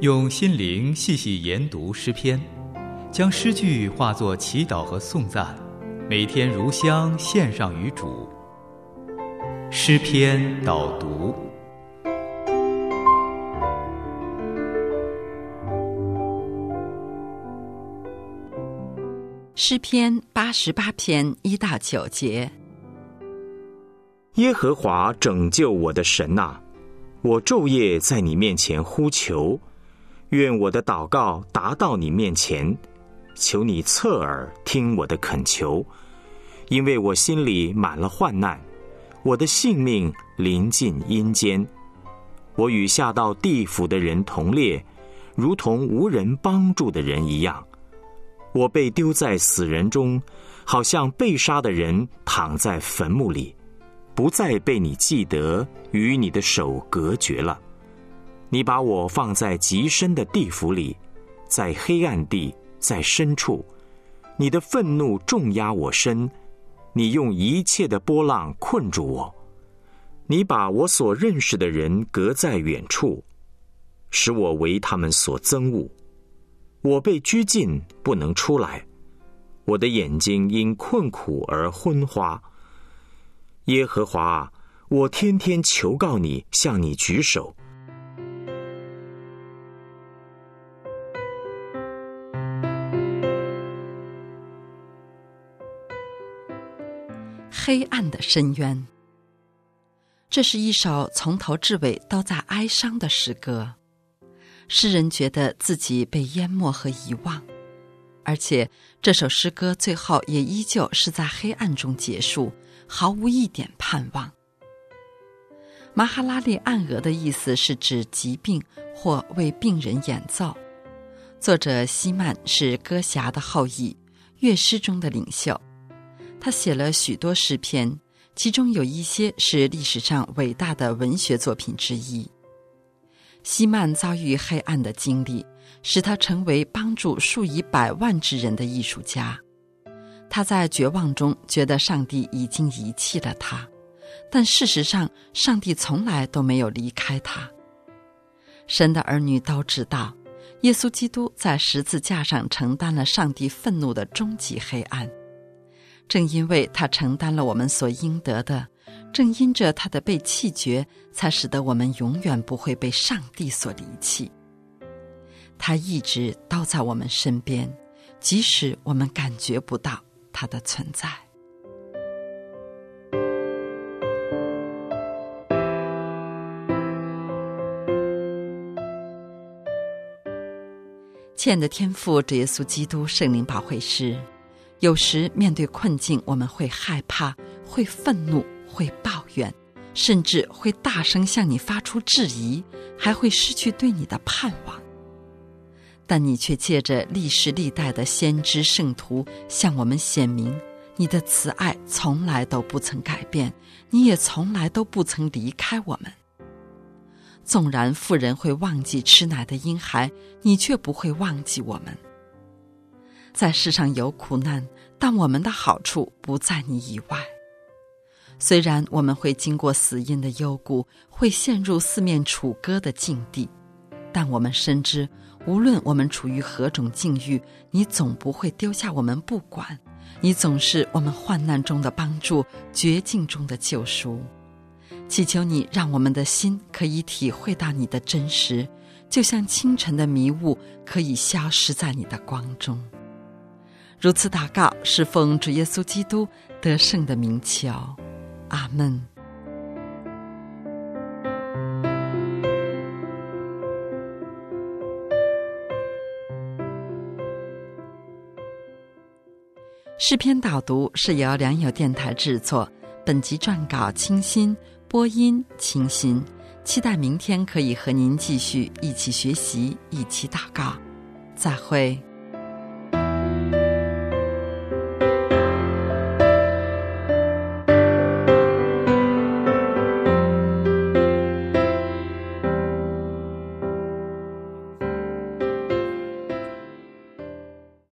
用心灵细细研读诗篇，将诗句化作祈祷和颂赞，每天如香献上于主。诗篇导读。 诗篇88篇1到9节。 耶和华拯救我的神啊，我昼夜在你面前呼求，愿我的祷告达到你面前，求你侧耳听我的恳求，因为我心里满了患难，我的性命临近阴间，我与下到地府的人同列，如同无人帮助的人一样。我被丢在死人中，好像被杀的人躺在坟墓里，不再被你记得，与你的手隔绝了。你把我放在极深的地府里，在黑暗地，在深处，你的愤怒重压我身，你用一切的波浪困住我。你把我所认识的人隔在远处，使我为他们所憎恶。我被拘禁，不能出来，我的眼睛因困苦而昏花。耶和华啊，我天天求告你，向你举手。 黑暗的深渊。这是一首从头至尾都在哀伤的诗歌。诗人觉得自己被淹没和遗忘，而且这首诗歌最后也依旧是在黑暗中结束，毫无一点盼望。马哈拉利暗俄的意思是指疾病或为病人演奏。作者希曼是歌侠的后裔，乐师中的领袖。他写了许多诗篇，其中有一些是历史上伟大的文学作品之一。希曼遭遇黑暗的经历，使他成为帮助数以百万之人的艺术家。他在绝望中觉得上帝已经遗弃了他，但事实上，上帝从来都没有离开他。神的儿女都知道，耶稣基督在十字架上承担了上帝愤怒的终极黑暗。正因为他承担了我们所应得的，正因着他的被弃绝，才使得我们永远不会被上帝所离弃。他一直都在我们身边，即使我们感觉不到他的存在。亲爱的天父，主耶稣基督圣灵保惠师，有时面对困境，我们会害怕，会愤怒，会抱怨，甚至会大声向你发出质疑，还会失去对你的盼望。但你却借着历世历代的先知圣徒向我们显明，你的慈爱从来都不曾改变，你也从来都不曾离开我们。纵然妇人会忘记吃奶的婴孩，你却不会忘记我们。在世上有苦难，但我们的好处不在你以外。虽然我们会经过死荫的幽谷，会陷入四面楚歌的境地，但我们深知，无论我们处于何种境遇，你总不会丢下我们不管，你总是我们患难中的帮助，绝境中的救赎。祈求你让我们的心可以体会到你的真实，就像清晨的迷雾可以消失在你的光中。如此祷告，是奉主耶稣基督得胜的名求，阿们。诗篇导读是由良友电台制作，本集撰稿清新，播音清新。期待明天可以和您继续一起学习，一起祷告。再会。